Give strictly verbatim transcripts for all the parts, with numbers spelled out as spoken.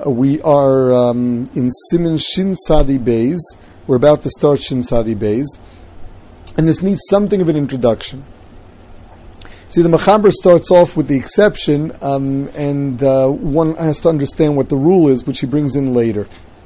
Uh, we are um, in Siman Shin Sadi Beis. We're about to start Shin Sadi Beis. And this needs something of an introduction. See, the Mechaber starts off with the exception, um, and uh, one has to understand what the rule is, which he brings in later.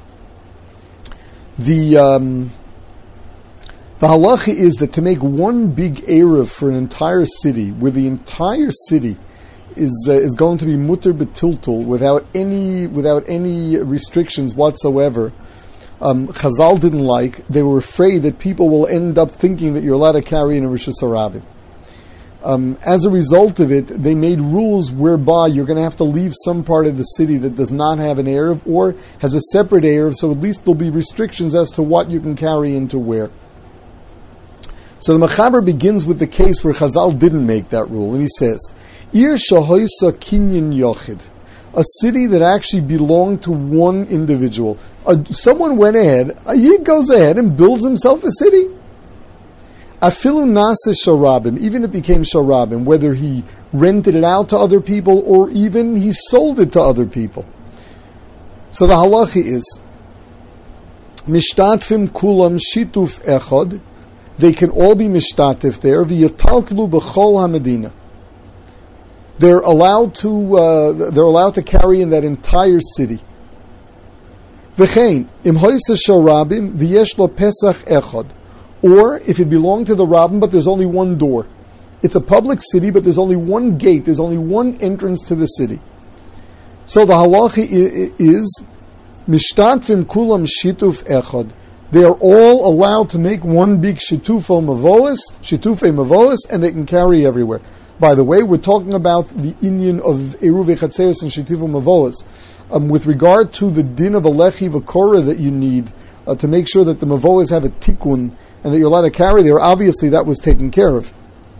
The um, the halacha is that to make one big eruv for an entire city, where the entire city is uh, is going to be mutter betiltul without any without any restrictions whatsoever, um, Chazal didn't like. They were afraid that people will end up thinking that you're allowed to carry in a Rishus Harabim. Um, as a result of it, they made rules whereby you're going to have to leave some part of the city that does not have an eruv or has a separate eruv, so at least there'll be restrictions as to what you can carry into where. So the Mechaber begins with the case where Chazal didn't make that rule, and he says, Ir shahoisa kinyan yochid, a city that actually belonged to one individual. Uh, someone went ahead, uh, he goes ahead and builds himself a city. Afilu nasa sharabim, even if it became sharabim, whether he rented it out to other people or even he sold it to other people. So the halacha is, mishtatfim kulam shituf echad, they can all be mishtatif there, v'yataltlu b'chol hamedina. They're allowed to, uh, they're allowed to carry in that entire city. V'chein, im hoysa sharabim, v'yesh lo pesach echad. Or if it belonged to the Rabbin, but there's only one door. It's a public city, but there's only one gate. There's only one entrance to the city. So the halacha is mishtatvim kulam shituf echad. They are all allowed to make one big shitufo mavolis, shitufe mavolis, and they can carry everywhere. By the way, we're talking about the inyan of eruv echatzeos and shitufo mavolis. Um, with regard to the din of a lechi v'korah that you need uh, to make sure that the mavolis have a tikkun and that you're allowed to carry there, obviously that was taken care of.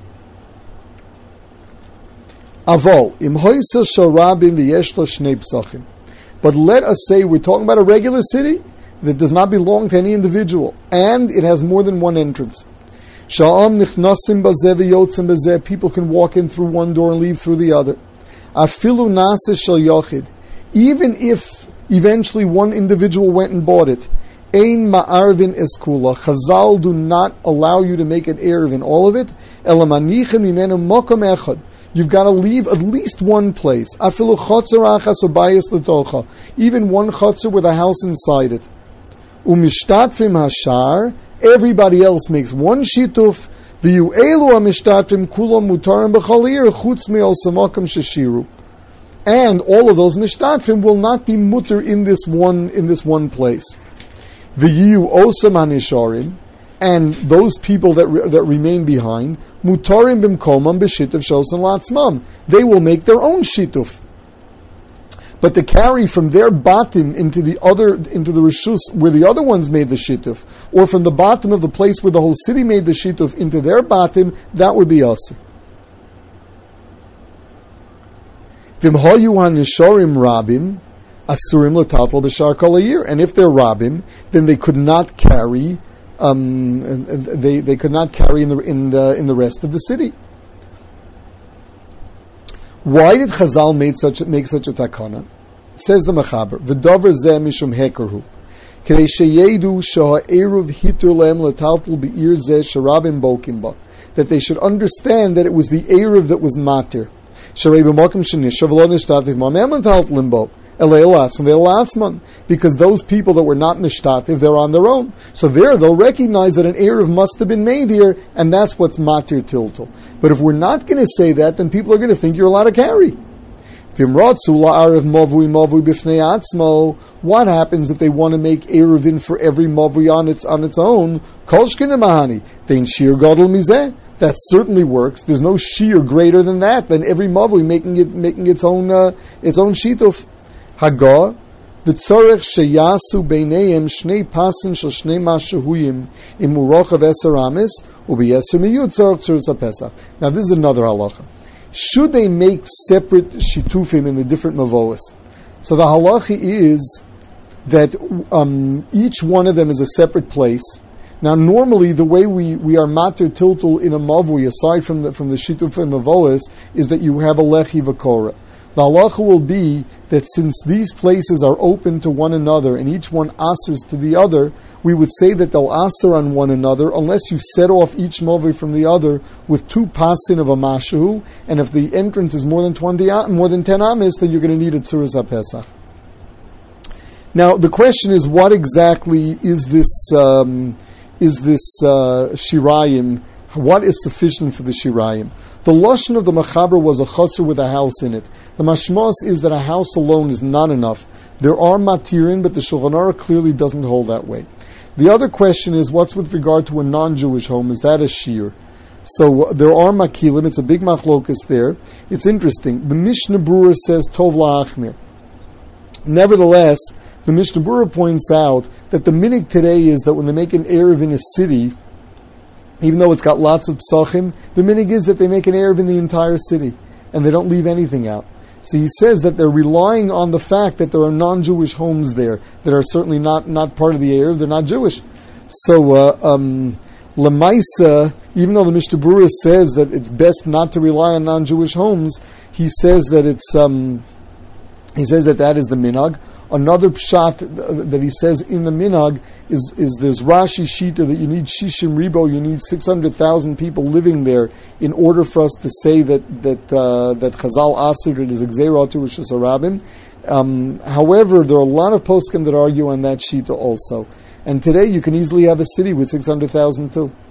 Avol, im hoysa sharabim v'yesh lo shnei psachim. But let us say we're talking about a regular city that does not belong to any individual, and it has more than one entrance. Sha'am nichnasim bazeh v'yotzim bazeh, people can walk in through one door and leave through the other. Afilu nasa shel yochid, even if eventually one individual went and bought it, Ein ma'arvin eskula. Chazal do not allow you to make an eruv in all of it. Elamanicha mimenu mokom echad. You've got to leave at least one place. Afilu chotzer achas ubayis letocha. Even one chotzer with a house inside it. Umishtatfim hashar. Everybody else makes one shituf. V'yu elu amishtatfim kulam mutarim b'chalir chutz me'ol samakam sheshiru. And all of those mishtatfim will not be mutter in this one in this one place. V'yu osam hanisharim, and those people that re, that remain behind, mutarim bimkomam b'shituf shosan latzmam. They will make their own shituf. But to carry from their batim into the other into the rishus where the other ones made the shituf, or from the bottom of the place where the whole city made the shituf into their batim, that would be asur. V'imhoyu hanisharim rabim. Asurim l'tatl b'shar kol hayir, and if they're rabim, then they could not carry. Um, they they could not carry in the in the in the rest of the city. Why did Chazal make such make such a takana? Says the Mechaber, v'dover zeh mishum hekerhu, k'dei sheyedu sheha'eruv hitur lehem l'tatl be'ir zeh sherabim bokim ba, that they should understand that it was the eruv that was matir. Sherei b'mokim shenishav lo nishtativ ma'mem l'tatlim bo. Because those people that were not nishtativ, they're on their own. So there they'll recognize that an eruv must have been made here, and that's what's matir tiltul. But if we're not going to say that, then people are going to think you're allowed to carry. What happens if they want to make eruvin for every mavui on its on its own? That certainly works. There's no shear greater than that, than every mavui making it making its own uh, its own shituf. Haga, v'tzorech sheyasu beinayim shnei pasin shel shnei mashahuyim im urochav eser amis u'beyeser miyud tzorech tzurus hapesach. Now this is another halacha. Should they make separate shitufim in the different mavoas? So the halacha is that um, each one of them is a separate place. Now normally the way we, we are matir tiltul in a mavui, aside from the from the shitufim mavoas, is that you have a lechi v'korah. The halacha will be that since these places are open to one another and each one asers to the other, we would say that they'll aser on one another unless you set off each movie from the other with two pasin of a mashu, and if the entrance is more than twenty, more than ten amis, then you're going to need a tzuras HaPesach. Now the question is, what exactly is this? Um, is this uh, shirayim? What is sufficient for the shirayim? The lashon of the Mechaber was a chutzner with a house in it. The mashmas is that a house alone is not enough. There are matirin, but the Shulchan Aruch clearly doesn't hold that way. The other question is, what's with regard to a non-Jewish home? Is that a shir? So uh, there are makilim. It's a big machlokus there. It's interesting. The Mishnah Berurah says tov la'achmir. Nevertheless, the Mishnah Berurah points out that the minig today is that when they make an erev in a city, even though it's got lots of psachim, the minig is that they make an erev in the entire city, and they don't leave anything out. So he says that they're relying on the fact that there are non-Jewish homes there that are certainly not, not part of the erev, they're not Jewish. So, uh, um, Lemaisa, even though the Mishnah Berurah says that it's best not to rely on non-Jewish homes, he says that it's, um, he says that that is the minhag. Another pshat that he says in the minhag is, is there's Rashi Shita that you need shishim ribo, you need six hundred thousand people living there in order for us to say that that uh, that Chazal Asir it is Gzeirah to Rosh Hashanah. Um However, there are a lot of poskim that argue on that Shita also. And today you can easily have a city with six hundred thousand too.